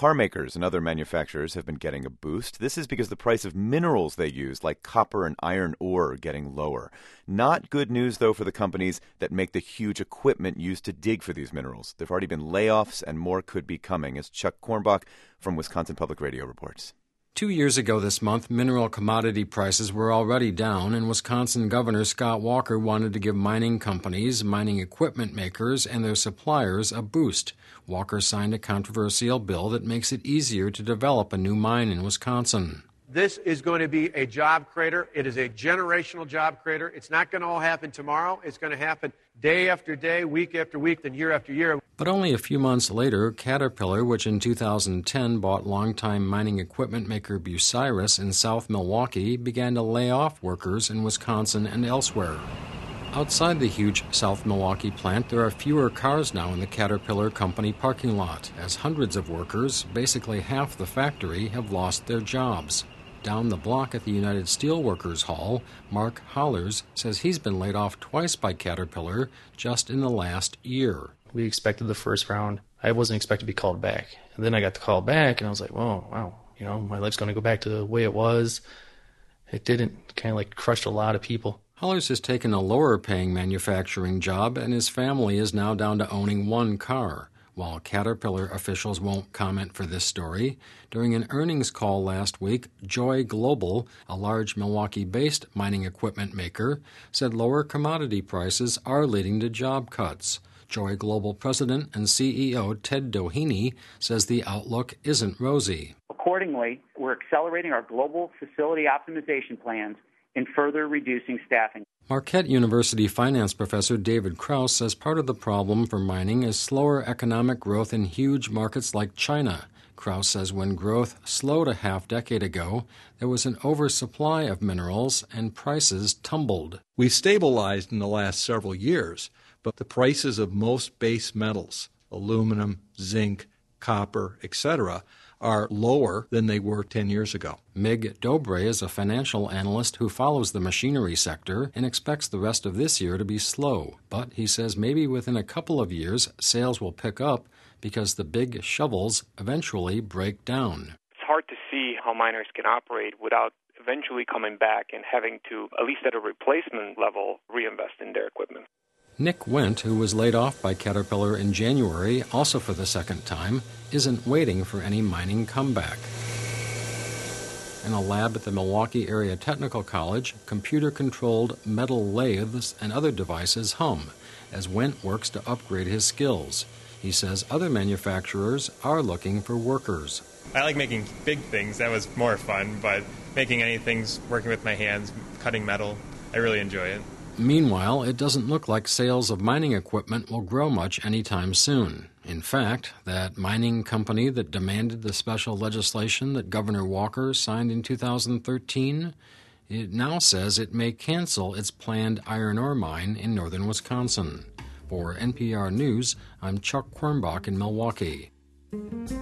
Car makers and other manufacturers have been getting a boost. This is because the price of minerals they use, like copper and iron ore, are getting lower. Not good news, though, for the companies that make the huge equipment used to dig for these minerals. There have already been layoffs, and more could be coming, as Chuck Kornbach from Wisconsin Public Radio reports. 2 years ago this month, mineral commodity prices were already down, and Wisconsin Governor Scott Walker wanted to give mining companies, mining equipment makers, and their suppliers a boost. Walker signed a controversial bill that makes it easier to develop a new mine in Wisconsin. This is going to be a job creator. It is a generational job creator. It's not going to all happen tomorrow. It's going to happen day after day, week after week, then year after year. But only a few months later, Caterpillar, which in 2010 bought longtime mining equipment maker Bucyrus in South Milwaukee, began to lay off workers in Wisconsin and elsewhere. Outside the huge South Milwaukee plant, there are fewer cars now in the Caterpillar company parking lot, as hundreds of workers, basically half the factory, have lost their jobs. Down the block at the United Steelworkers Hall, Mark Hollers says he's been laid off twice by Caterpillar just in the last year. We expected the first round. I wasn't expected to be called back. And then I got the call back, and I was like, whoa, wow, my life's going to go back to the way it was. It didn't, kind of like crushed a lot of people. Hollers has taken a lower-paying manufacturing job, and his family is now down to owning one car. While Caterpillar officials won't comment for this story, during an earnings call last week, Joy Global, a large Milwaukee-based mining equipment maker, said lower commodity prices are leading to job cuts. Joy Global President and CEO Ted Doheny says the outlook isn't rosy. Accordingly, we're accelerating our global facility optimization plans and further reducing staffing. Marquette University finance professor David Krause says part of the problem for mining is slower economic growth in huge markets like China. Krause says when growth slowed a half-decade ago, there was an oversupply of minerals and prices tumbled. We've stabilized in the last several years, but the prices of most base metals, aluminum, zinc, copper, etc., are lower than they were 10 years ago. Mig Dobre is a financial analyst who follows the machinery sector and expects the rest of this year to be slow. But he says maybe within a couple of years, sales will pick up because the big shovels eventually break down. It's hard to see how miners can operate without eventually coming back and having to, at least at a replacement level, reinvest in their equipment. Nick Wendt, who was laid off by Caterpillar in January, also for the second time, isn't waiting for any mining comeback. In a lab at the Milwaukee Area Technical College, computer-controlled metal lathes and other devices hum as Wendt works to upgrade his skills. He says other manufacturers are looking for workers. I like making big things. That was more fun, but making anything, working with my hands, cutting metal, I really enjoy it. Meanwhile, it doesn't look like sales of mining equipment will grow much anytime soon. In fact, that mining company that demanded the special legislation that Governor Walker signed in 2013, it now says it may cancel its planned iron ore mine in northern Wisconsin. For NPR News, I'm Chuck Kornbach in Milwaukee.